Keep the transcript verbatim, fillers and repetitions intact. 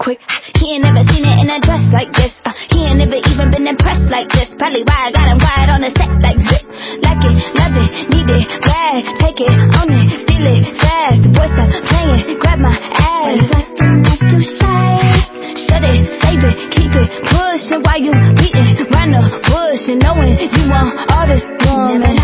quick. He ain't never seen it in a dress like this. Uh, he ain't never even been impressed like this. Probably why I got him quiet on the set like zip. Like it, love it, need it, bad. Take it, own it, steal it, fast. The boy stop playing, grab my ass. Why you acting like you shy? Shut it, save it, keep it, pushing. While you beating round the bush and knowing you want all this woman.